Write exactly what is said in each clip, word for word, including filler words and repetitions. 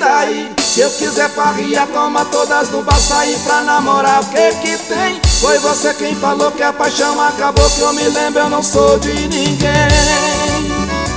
daí? Se eu quiser farria, toma todas no bar, sair pra namorar, o que que tem? Foi você quem falou que a paixão acabou, que eu me lembro, eu não sou de ninguém.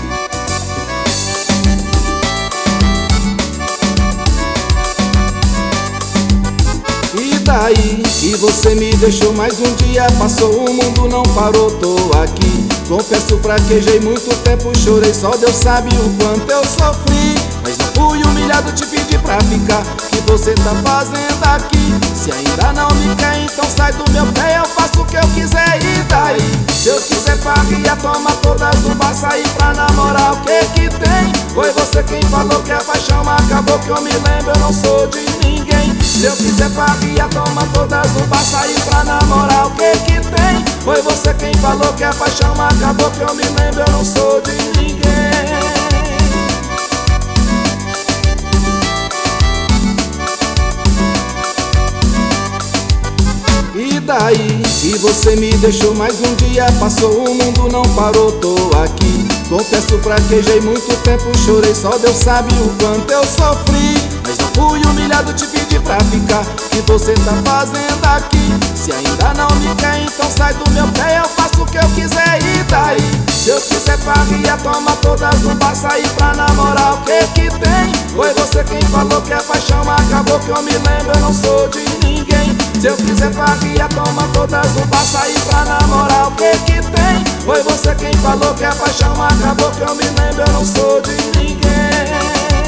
E daí? E você me deixou, mais um dia passou, o mundo não parou, tô aqui. Confesso, fraquejei muito tempo, chorei, só Deus sabe o quanto eu sofri. Mas não fui humilhado, te pedi pra ficar, que você tá fazendo aqui? Se ainda não me quer, então sai do meu pé, eu faço o que eu quiser. E daí? Se eu quiser farria, toma todas no bar, sair pra namorar, o que que tem? Foi você quem falou que a paixão acabou, que eu me lembro, eu não sou de ninguém. Se eu quiser farria, toma todas no bar, sair pra namorar, o que que tem? Foi você quem falou que a paixão acabou, que eu me lembro, eu não sou de ninguém. E daí? E você me deixou, mais um dia passou, o mundo não parou, tô aqui. Confesso, fraquejei muito tempo, chorei, só Deus sabe o quanto eu sofri. Mas não fui humilhado, te pedi pra ficar, que você tá fazendo aqui? Se ainda não me quer, então sai do meu pé, eu faço o que eu quiser. E daí? Se eu quiser farria, toma todas no bar, sair pra namorar, o que que tem? Foi você quem falou que a paixão acabou, que eu me lembro, eu não sou de ninguém. Se eu quiser farria, toma todas no bar, sair pra namorar, o que que tem? Foi você quem falou que a paixão acabou, que eu me lembro, eu não sou de ninguém.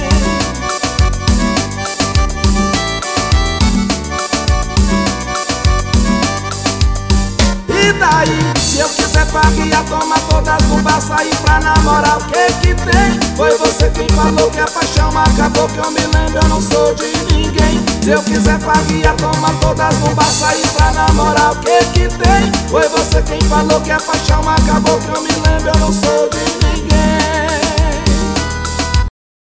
E daí? Se eu quiser farria, toma todas no bar, sair pra namorar, o que que tem? Foi você quem falou que a paixão acabou, que eu me lembro, eu não sou de ninguém. Se eu quiser farria, toma todas no bar, sair pra namorar, o que que tem? Foi você quem falou que a paixão acabou, que eu me lembro.